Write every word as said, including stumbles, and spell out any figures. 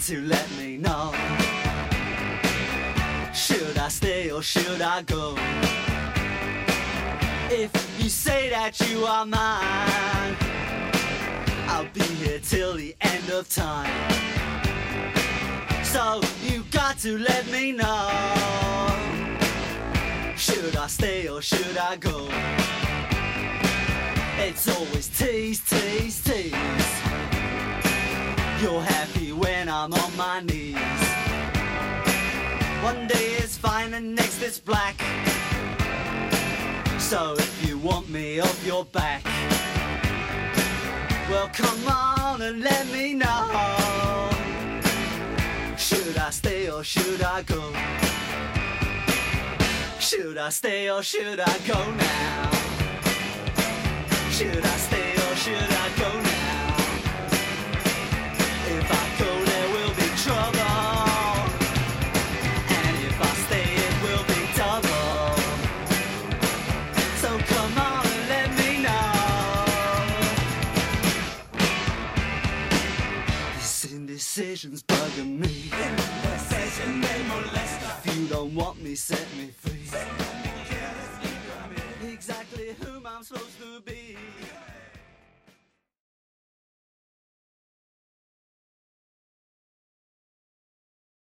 to let me know. Should I stay or should I go? If you say that you are mine, I'll be here till the end of time. So you got to let me know. Should I stay or should I go? It's always tease, tease, tease. You're happy when I'm on my knees. One day is fine and next it's black. So if you want me off your back, well come on and let me know. Should I stay or should I go? Should I stay or should I go now? Should I stay or should I go now? If I go there will be trouble, and if I stay it will be double. So come on and let me know. This indecision's bugging me. If you don't want me, set me free. Exactly whom I'm supposed to be.